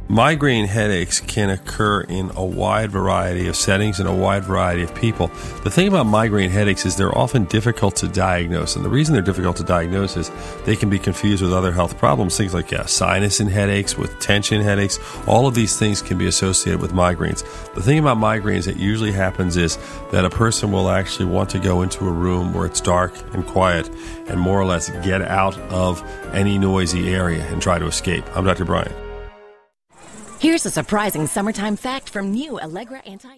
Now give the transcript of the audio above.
Migraine headaches can occur in a wide variety of settings and a wide variety of people. The thing about migraine headaches is they're often difficult to diagnose. And the reason they're difficult to diagnose is they can be confused with other health problems, things like sinus and headaches, with tension headaches. All of these things can be associated with migraines. The thing about migraines that usually happens is that a person will actually want to go into a room where it's dark and quiet and more or less get out of any noisy area and try to escape. I'm Dr. Brian. Here's a surprising summertime fact from new Allegra Anti...